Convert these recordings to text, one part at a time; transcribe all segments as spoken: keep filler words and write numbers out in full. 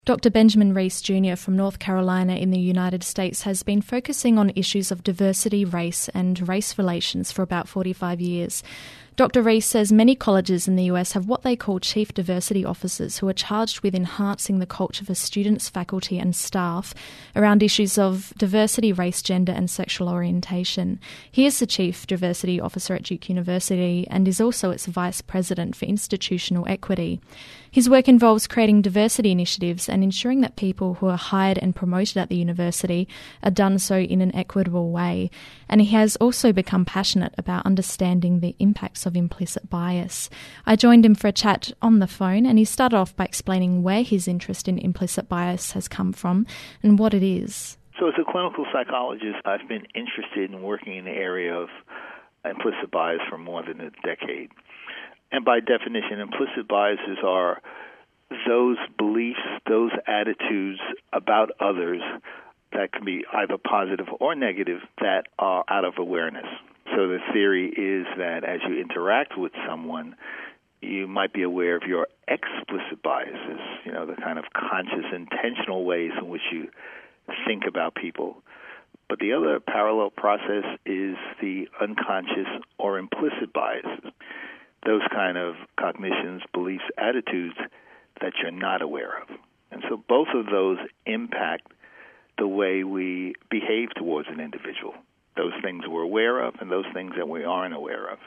Doctor Benjamin Reese Junior from North Carolina in the United States has been focusing on issues of diversity, race and race relations for about forty-five years. Doctor Reese says many colleges in the U S have what they call chief diversity officers who are charged with enhancing the culture for students, faculty and staff around issues of diversity, race, gender and sexual orientation. He is the chief diversity officer at Duke University and is also its vice president for institutional equity. His work involves creating diversity initiatives and ensuring that people who are hired and promoted at the university are done so in an equitable way. And he has also become passionate about understanding the impacts of implicit bias. I joined him for a chat on the phone, and he started off by explaining where his interest in implicit bias has come from and what it is. So as a clinical psychologist, I've been interested in working in the area of implicit bias for more than a decade. And by definition, implicit biases are those beliefs, those attitudes about others that can be either positive or negative that are out of awareness. So the theory is that as you interact with someone, you might be aware of your explicit biases, you know, the kind of conscious, intentional ways in which you think about people. But the other parallel process is the unconscious or implicit biases, those kind of cognitions, beliefs, attitudes that you're not aware of. And so both of those impact the way we behave towards an individual, those things we're aware of and those things that we aren't aware of.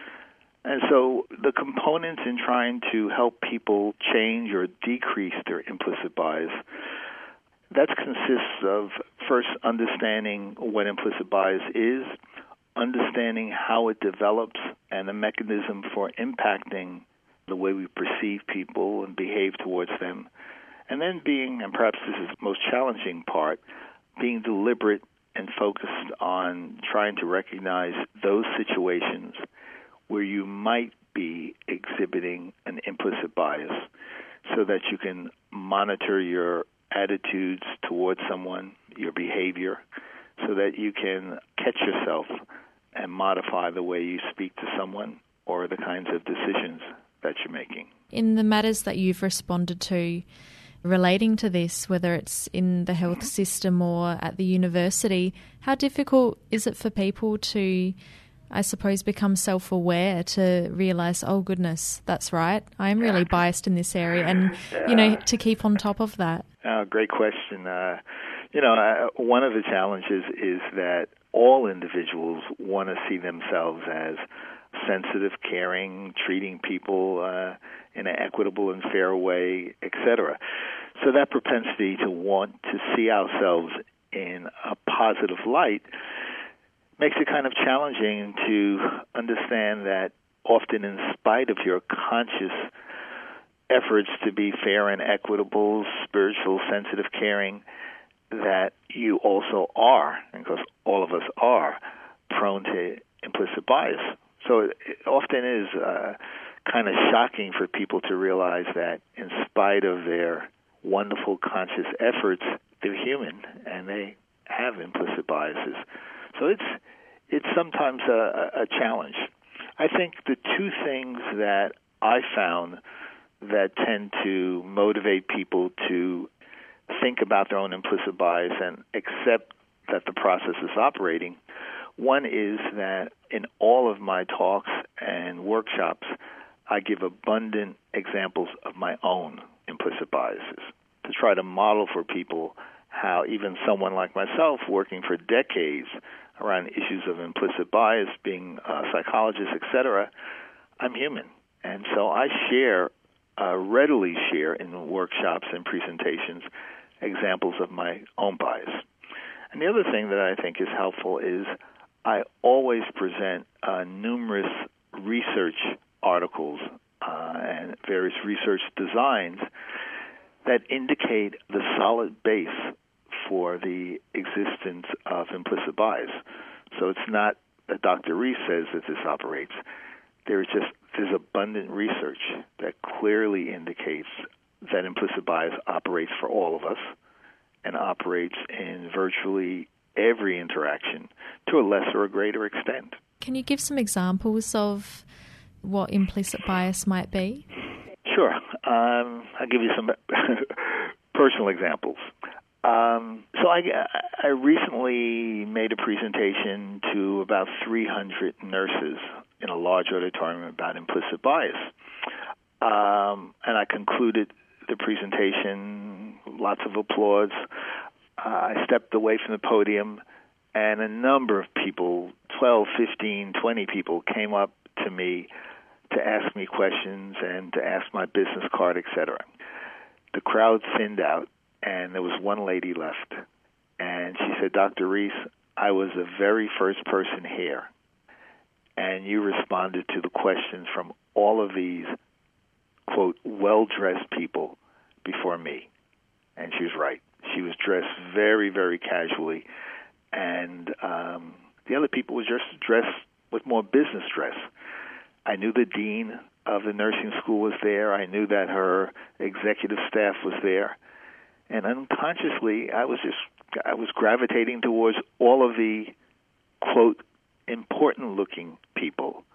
And so the components in trying to help people change or decrease their implicit bias, that consists of first understanding what implicit bias is, understanding how it develops and the mechanism for impacting the way we perceive people and behave towards them, and then being, and perhaps this is the most challenging part, being deliberate and focused on trying to recognize those situations where you might be exhibiting an implicit bias so that you can monitor your attitudes towards someone, your behavior, so that you can catch yourself and modify the way you speak to someone or the kinds of decisions that you're making. In the matters that you've responded to relating to this, whether it's in the health system or at the university, how difficult is it for people to, I suppose, become self-aware to realise, oh goodness, that's right, I am really biased in this area, and, you know, to keep on top of that? Uh, great question. Uh, you know, uh, one of the challenges is that all individuals want to see themselves as sensitive, caring, treating people uh, in an equitable and fair way, et cetera. So that propensity to want to see ourselves in a positive light makes it kind of challenging to understand that often in spite of your conscious efforts to be fair and equitable, spiritual, sensitive, caring, that you also are, because all of us are, prone to implicit bias. So it often is uh, kind of shocking for people to realize that in spite of their wonderful conscious efforts, they're human and they have implicit biases. So it's it's sometimes a, a challenge. I think the two things that I found that tend to motivate people to think about their own implicit bias and accept that the process is operating, one is that in all of my talks and workshops, I give abundant examples of my own implicit biases to try to model for people how even someone like myself, working for decades around issues of implicit bias, being a psychologist, et cetera, I'm human. And so I share, uh, readily share in workshops and presentations examples of my own bias. And the other thing that I think is helpful is I always present uh, numerous research articles uh, and various research designs that indicate the solid base for the existence of implicit bias. So it's not that Doctor Reese says that this operates. There's just there's abundant research that clearly indicates that implicit bias operates for all of us and operates in virtually every interaction to a lesser or greater extent. Can you give some examples of what implicit bias might be? Sure. Um, I'll give you some personal examples. Um, so I, I recently made a presentation to about three hundred nurses in a large auditorium about implicit bias. Um, and I concluded the presentation, lots of applause. Uh, I stepped away from the podium, and a number of people, twelve, fifteen, twenty people, came up to me to ask me questions and to ask my business card, et cetera. The crowd thinned out, and there was one lady left. And she said, Doctor Rees, I was the very first person here, and you responded to the questions from all of these, quote, well-dressed people before me. And she was right. She was dressed very, very casually, and um, the other people were just dressed with more business dress. I knew the dean of the nursing school was there. I knew that her executive staff was there. And unconsciously, I was just, I was gravitating towards all of the, quote, important-looking people,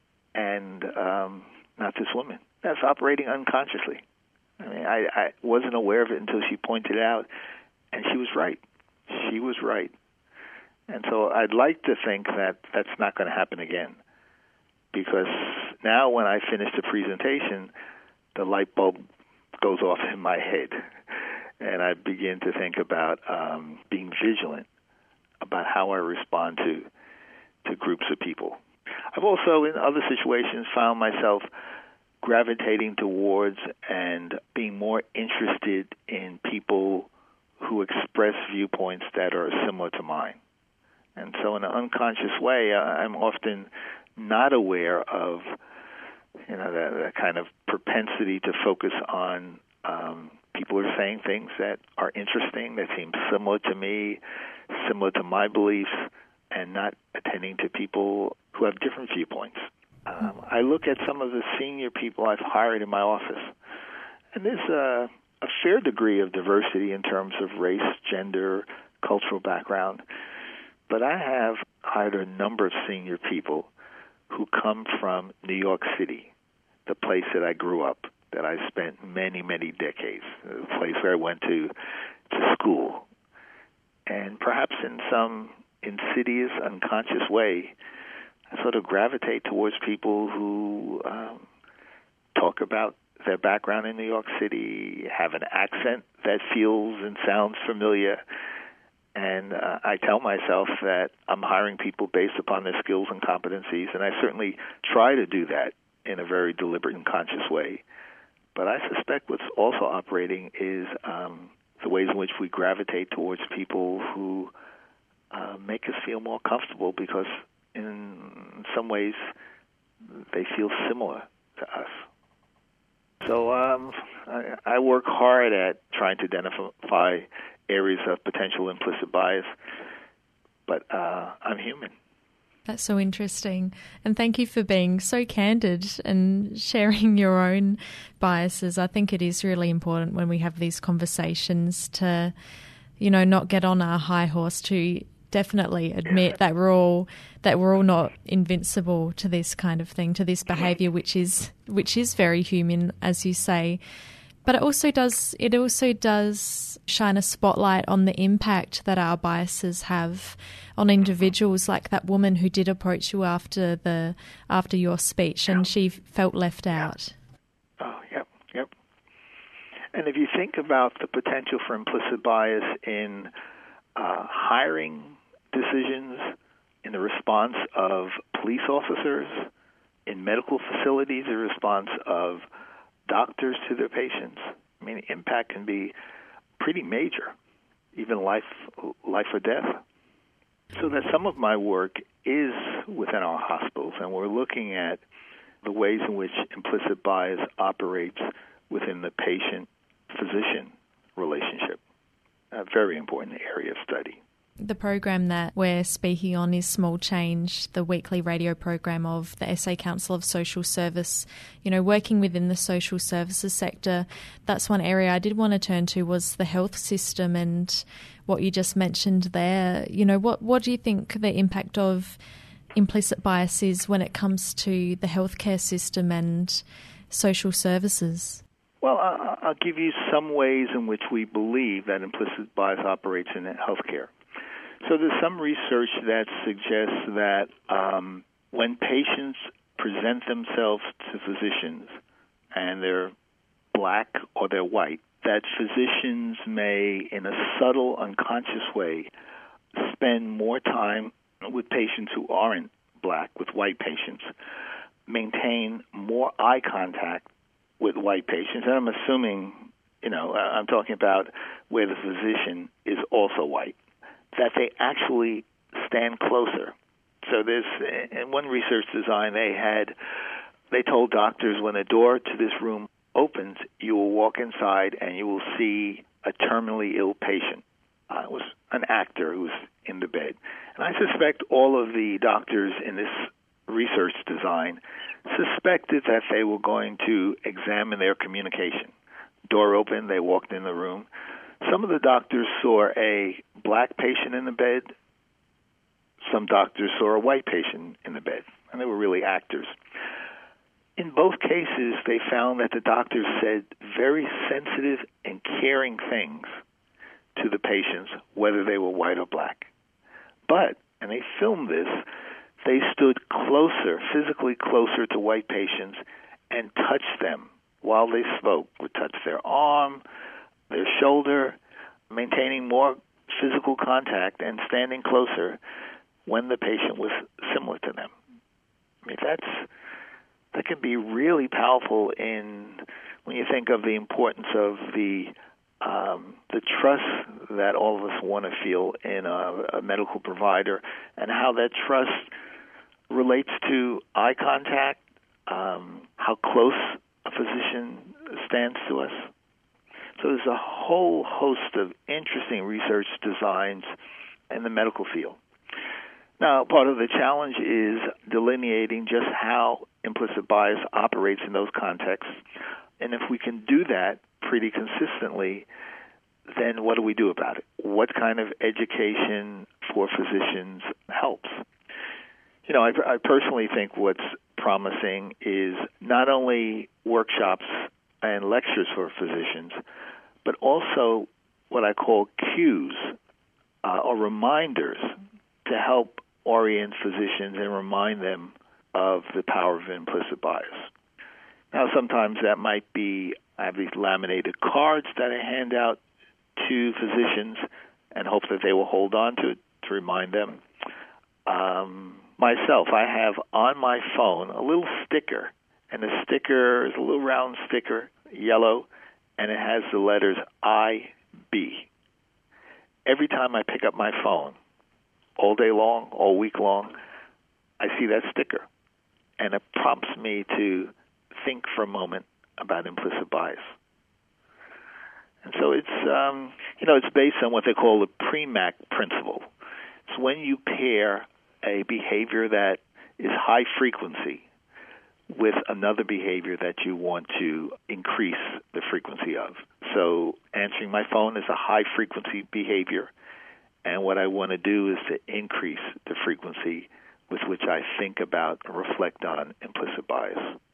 and um, not this woman. That's operating unconsciously. I mean, I, I wasn't aware of it until she pointed it out, and she was right. She was right. And so I'd like to think that that's not going to happen again, because now when I finish the presentation, the light bulb goes off in my head, and I begin to think about um, being vigilant about how I respond to to groups of people. I've also, in other situations, found myself gravitating towards and being more interested in people who express viewpoints that are similar to mine. And so in an unconscious way, I'm often not aware of, you know, that, that kind of propensity to focus on um, people who are saying things that are interesting, that seem similar to me, similar to my beliefs, and not attending to people who have different viewpoints. Um, I look at some of the senior people I've hired in my office, and there's a, a fair degree of diversity in terms of race, gender, cultural background. But I have hired a number of senior people who come from New York City, the place that I grew up, that I spent many, many decades, the place where I went to, to school. And perhaps in some insidious, unconscious way, I sort of gravitate towards people who um, talk about their background in New York City, have an accent that feels and sounds familiar, and uh, I tell myself that I'm hiring people based upon their skills and competencies, and I certainly try to do that in a very deliberate and conscious way. But I suspect what's also operating is um, the ways in which we gravitate towards people who uh, make us feel more comfortable because in some ways they feel similar to us. So um, I, I work hard at trying to identify areas of potential implicit bias, but uh, I'm human. That's so interesting. And thank you for being so candid and sharing your own biases. I think it is really important when we have these conversations to, you know, not get on our high horse, to definitely admit yeah. that we're all that we're all not invincible to this kind of thing, to this behaviour, which is which is very human, as you say. But it also does it also does shine a spotlight on the impact that our biases have on individuals, like that woman who did approach you after the after your speech, and she felt left out. Oh, yep, yep. And if you think about the potential for implicit bias in uh, hiring decisions, in the response of police officers, in medical facilities, the response of doctors to their patients, I mean, the impact can be pretty major, even life, life or death. So that some of my work is within our hospitals, and we're looking at the ways in which implicit bias operates within the patient-physician relationship. A very important area of study. The program that we're speaking on is Small Change, the weekly radio program of the S A Council of Social Service. You know, working within the social services sector, that's one area I did want to turn to, was the health system and what you just mentioned there. You know, what, what do you think the impact of implicit bias is when it comes to the healthcare system and social services? Well, I- I'll give you some ways in which we believe that implicit bias operates in healthcare. So there's some research that suggests that um, when patients present themselves to physicians and they're black or they're white, that physicians may, in a subtle, unconscious way, spend more time with patients who aren't black, with white patients, maintain more eye contact with white patients. And I'm assuming, you know, I'm talking about where the physician is also white, that they actually stand closer. So there's, in one research design, they had, they told doctors when the door to this room opens, you will walk inside and you will see a terminally ill patient. Uh, it was an actor who was in the bed. And I suspect all of the doctors in this research design suspected that they were going to examine their communication. Door opened, they walked in the room. Some of the doctors saw a black patient in the bed. Some doctors saw a white patient in the bed, and they were really actors. In both cases, they found that the doctors said very sensitive and caring things to the patients, whether they were white or black. But, and they filmed this, they stood closer, physically closer to white patients and touched them while they spoke, would touch their arm, their shoulder, maintaining more physical contact and standing closer when the patient was similar to them. I mean, that's that can be really powerful in when you think of the importance of the um, the trust that all of us want to feel in a, a medical provider, and how that trust relates to eye contact, um, how close a physician stands to us. So there's a whole host of interesting research designs in the medical field. Now, part of the challenge is delineating just how implicit bias operates in those contexts. And if we can do that pretty consistently, then what do we do about it? What kind of education for physicians helps? You know, I, I personally think what's promising is not only workshops and lectures for physicians, but also what I call cues uh, or reminders to help orient physicians and remind them of the power of implicit bias. Now, sometimes that might be, I have these laminated cards that I hand out to physicians and hope that they will hold on to it to remind them. Um, myself, I have on my phone a little sticker, and the sticker is a little round sticker, yellow, and it has the letters I B. Every time I pick up my phone, all day long, all week long, I see that sticker, and it prompts me to think for a moment about implicit bias. And so it's, um, you know, it's based on what they call the Premack principle. It's when you pair a behavior that is high frequency with another behavior that you want to increase the frequency of. So answering my phone is a high frequency behavior, and what I want to do is to increase the frequency with which I think about and reflect on implicit bias.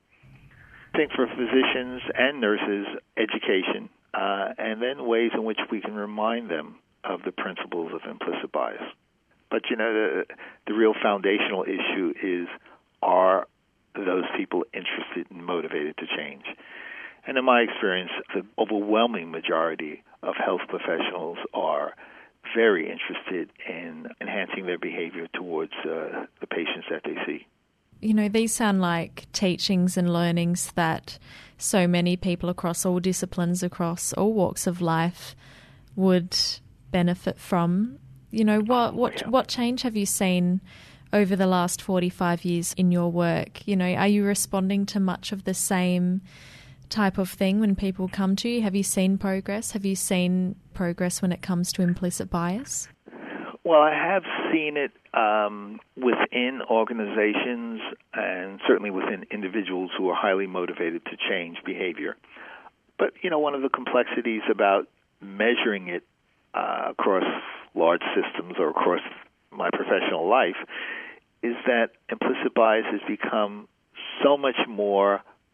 I think for physicians and nurses, education, uh, and then ways in which we can remind them of the principles of implicit bias. But, you know, the, the real foundational issue is, are those people interested and motivated to change? And in my experience, the overwhelming majority of health professionals are very interested in enhancing their behavior towards uh, the patients that they see. You know, these sound like teachings and learnings that so many people across all disciplines, across all walks of life would benefit from. You know, what what yeah. what change have you seen over the last forty-five years in your work? You know, are you responding to much of the same type of thing when people come to you? Have you seen progress? Have you seen progress when it comes to implicit bias? Well, I have seen it um, within organizations and certainly within individuals who are highly motivated to change behavior. But, you know, one of the complexities about measuring it uh, across large systems or across my professional life is that implicit bias has become so much more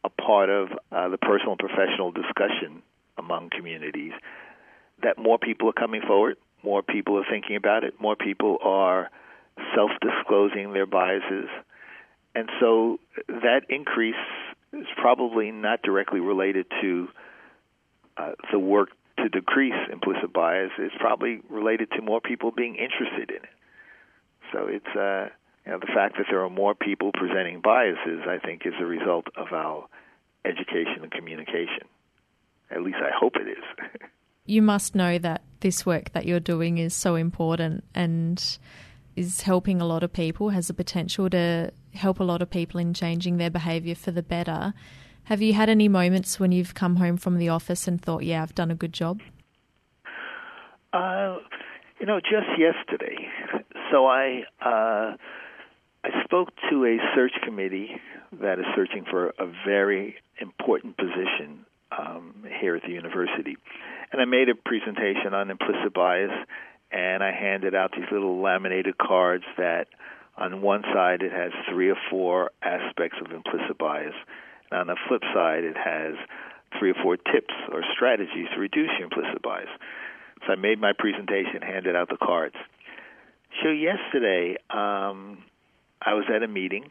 a part of uh, the personal and professional discussion among communities, that more people are coming forward, more people are thinking about it, more people are self-disclosing their biases. And so that increase is probably not directly related to uh, the work to decrease implicit bias. It's probably related to more people being interested in it. So it's uh, you know, the fact that there are more people presenting biases, I think, is a result of our education and communication. At least I hope it is. You must know that this work that you're doing is so important and is helping a lot of people, has the potential to help a lot of people in changing their behaviour for the better. Have you had any moments when you've come home from the office and thought, yeah, I've done a good job? Uh, you know, just yesterday. So I uh, I spoke to a search committee that is searching for a very important position um, here at the university. And I made a presentation on implicit bias, and I handed out these little laminated cards that on one side it has three or four aspects of implicit bias, and on the flip side it has three or four tips or strategies to reduce your implicit bias. So I made my presentation, handed out the cards. So yesterday um, I was at a meeting,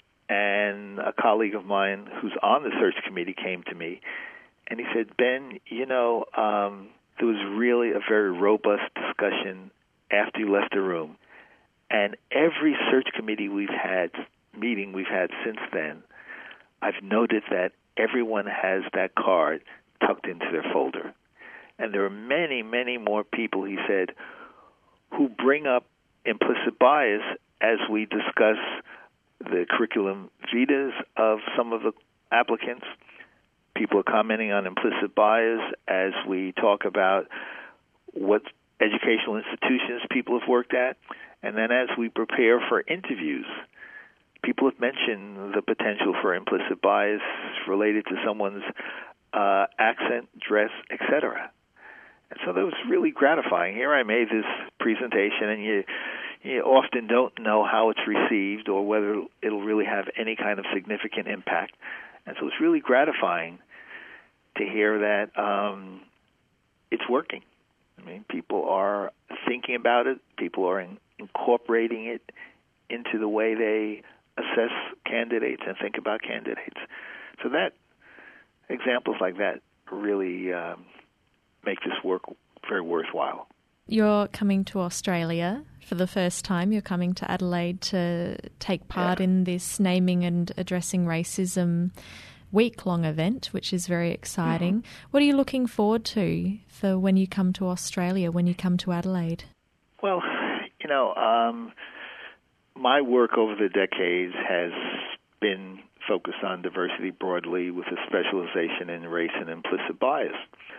and a colleague of mine who's on the search committee came to me, and he said, Ben, you know, um, there was really a very robust discussion after you left the room. And every search committee we've had, meeting we've had since then, I've noted that everyone has that card tucked into their folder. And there are many, many more people, he said, who bring up implicit bias as we discuss the curriculum vitas of some of the applicants. People are commenting on implicit bias as we talk about what educational institutions people have worked at. And then as we prepare for interviews, people have mentioned the potential for implicit bias related to someone's uh, accent, dress, et cetera. And so that was really gratifying. Here I made this presentation, and you, you often don't know how it's received or whether it'll really have any kind of significant impact. And so it's really gratifying to hear that um, it's working. I mean, people are thinking about it. People are in, incorporating it into the way they assess candidates and think about candidates. So that examples like that really um, make this work very worthwhile. You're coming to Australia for the first time. You're coming to Adelaide to take part yeah. in this naming and addressing racism week-long event, which is very exciting. Mm-hmm. What are you looking forward to for when you come to Australia, when you come to Adelaide? Well, you know, um, my work over the decades has been focused on diversity broadly with a specialization in race and implicit bias.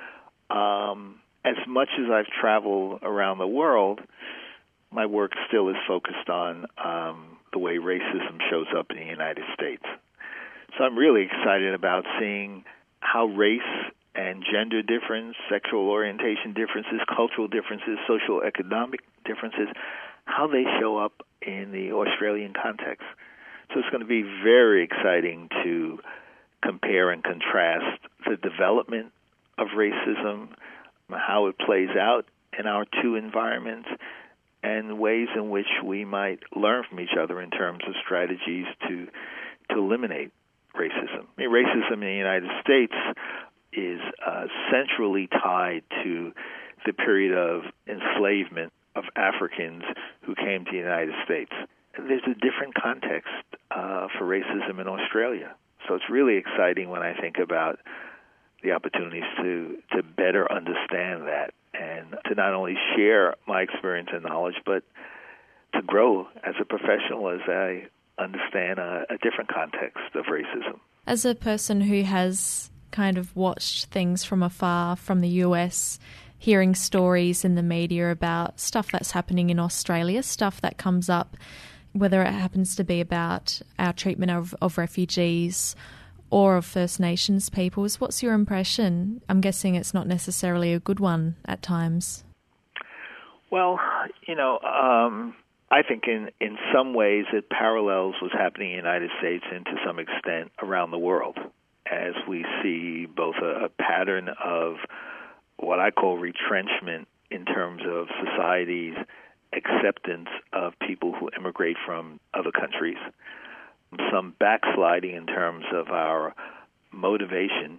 Um, as much as I've traveled around the world, my work still is focused on um, the way racism shows up in the United States. So I'm really excited about seeing how race and gender difference, sexual orientation differences, cultural differences, social economic differences, how they show up in the Australian context. So it's going to be very exciting to compare and contrast the development of racism, how it plays out in our two environments, and ways in which we might learn from each other in terms of strategies to to eliminate racism. I mean, racism in the United States is uh, centrally tied to the period of enslavement of Africans who came to the United States. There's a different context uh, for racism in Australia. So it's really exciting when I think about the opportunities to, to better understand that and to not only share my experience and knowledge, but to grow as a professional as I understand a, a different context of racism. As a person who has kind of watched things from afar from the U S, hearing stories in the media about stuff that's happening in Australia, stuff that comes up, whether it happens to be about our treatment of, of refugees or of First Nations peoples, what's your impression? I'm guessing it's not necessarily a good one at times. Well, you know, um, I think in, in some ways it parallels what's happening in the United States and to some extent around the world. as we see both a, a pattern of what I call retrenchment in terms of society's acceptance of people who immigrate from other countries, some backsliding in terms of our motivation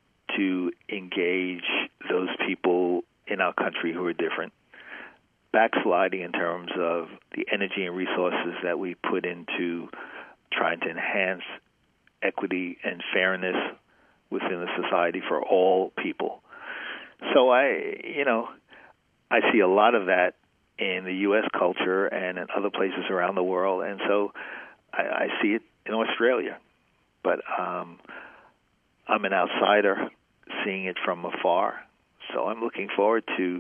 to engage those people in our country who are different, backsliding in terms of the energy and resources that we put into trying to enhance equity and fairness within the society for all people. So I, you know, I see a lot of that in the U S culture and in other places around the world, and so I, I see it in Australia. But um, I'm an outsider seeing it from afar, so I'm looking forward to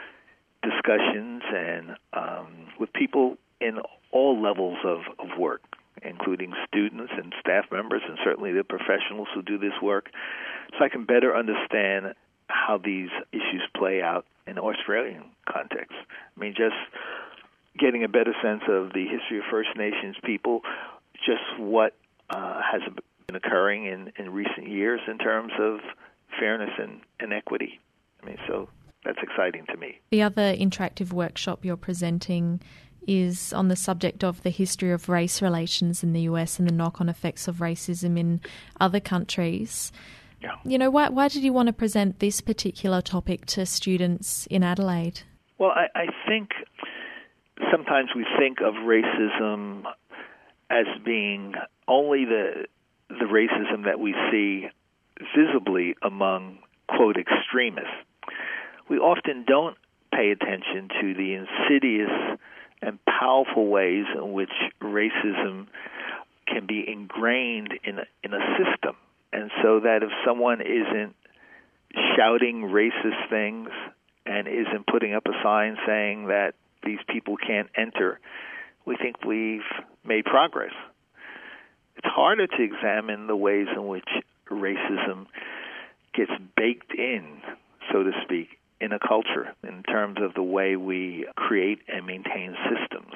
discussions and um, with people in all levels of, of work, including students and staff members and certainly the professionals who do this work, so I can better understand how these issues play out in Australian context. I mean, just getting a better sense of the history of First Nations people, just what uh, has been occurring in, in recent years in terms of fairness and, and equity. I mean, so that's exciting to me. The other interactive workshop you're presenting is on the subject of the history of race relations in the U S and the knock-on effects of racism in other countries. Yeah. You know, why, why did you want to present this particular topic to students in Adelaide? Well, I, I think sometimes we think of racism as being only the the racism that we see visibly among, quote, extremists. We often don't pay attention to the insidious and powerful ways in which racism can be ingrained in a, in a system. And so that if someone isn't shouting racist things and isn't putting up a sign saying that these people can't enter, we think we've made progress. It's harder to examine the ways in which racism gets baked in, so to speak, in a culture in terms of the way we create and maintain systems.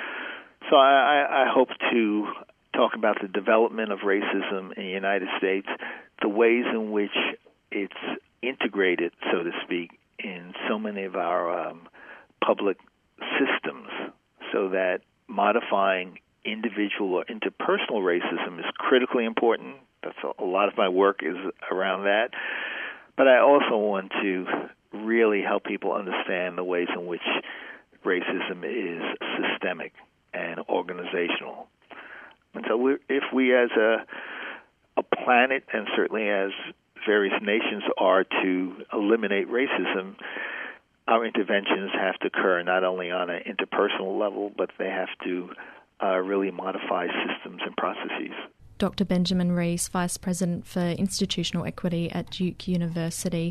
So I, I hope to talk about the development of racism in the United States, the ways in which it's integrated, so to speak, in so many of our um, public systems, so that modifying individual or interpersonal racism is critically important. That's a, a lot of my work is around that. But I also want to really help people understand the ways in which racism is systemic and organizational. And so we're, if we as a, a planet, and certainly as various nations are to eliminate racism, our interventions have to occur not only on an interpersonal level, but they have to uh, really modify systems and processes. Doctor Benjamin Rees, Vice President for Institutional Equity at Duke University.